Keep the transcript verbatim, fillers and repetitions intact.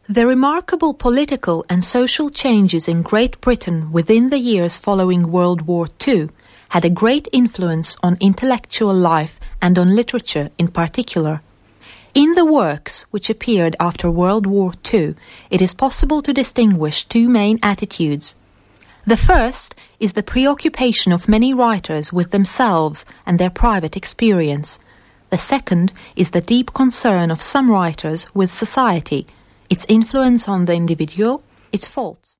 The remarkable political and social changes in Great Britain within the years following World War Two had a great influence on intellectual life and on literature in particular. In the works which appeared after World War Two, it is possible to distinguish two main attitudes. The first is the preoccupation of many writers with themselves and their private experience. The second is the deep concern of some writers with society, its influence on the individual, its faults.